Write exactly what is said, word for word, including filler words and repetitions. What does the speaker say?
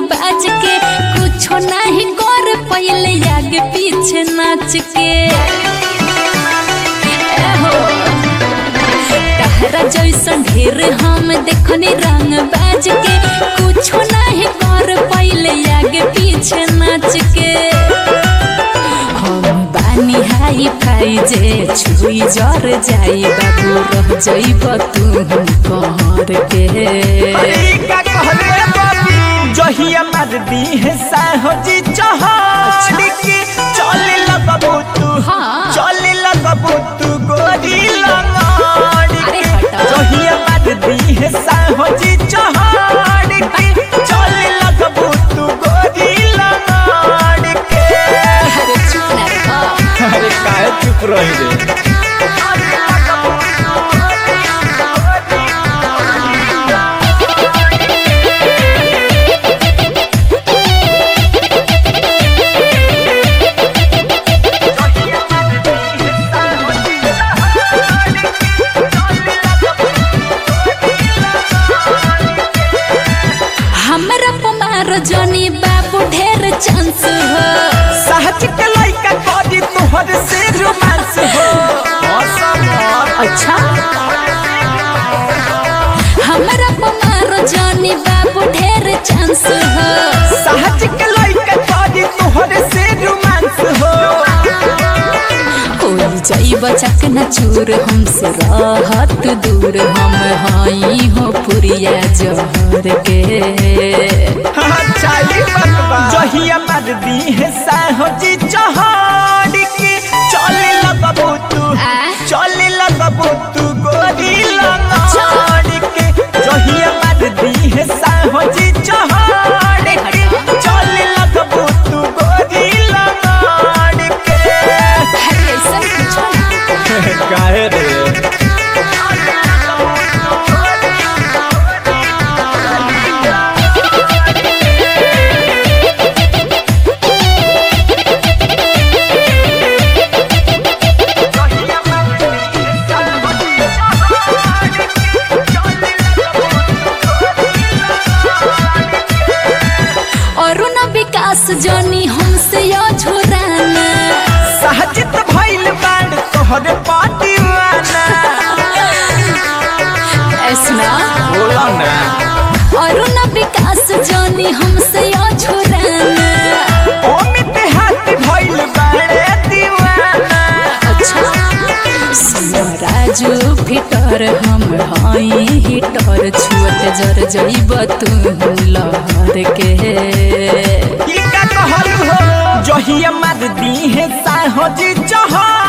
बाज के कुछो नहीं कर पहले आगे पीछे नाच के तहरा जैसन ढेर हम देखनी रंग बाज के कुछो नहीं कर पहले आगे पीछे नाच के हम बानी हाई फाई जे छुई जर जाई बाबू रह जाइब तू कहर के जहिया मार दी है साहजी चहड़ के चले लगबू तू चले लगबू तू गोरी लंगड़ के जहिया मार दी है साहजी चहड़ के चले लगबू तू गोरी लंगड़ के। अरे चुप ना रह। अरे काहे चुप रही रे। हमरा पमार जनी बाबू ढेर चांस हो सहज के लइका करी तोहर से रोमांस हो। अच्छा हमरा पमार जनी बाबू ढेर चांस हो सहज के लइका करी तोहर से रोमांस हो। कोई जाइब चकना चूर हमसे रहत दूर हम हई हो पुरिया जहर के जहिया मार दी है साहजी चहड़ के चले लगबू तू चले लगबू तू गोरी लंगड़ के जहिया मार दी है साहजी चहड़ के चले लगबू तू गोरी लंगड़ के। काहे रे विकास जनी हमसे झोराना सहजित भइल बाड़ तोहरे पाटीवाना ऐसना बोला ना अरुण विकास जनी हमसे झोराना ओमित हाथ भइल बाड़े दीवाना। अच्छा राजू फिटर हम हई हिटर छुअत जर जइब तू लहर के जहिया मार दी है साहजी चहड़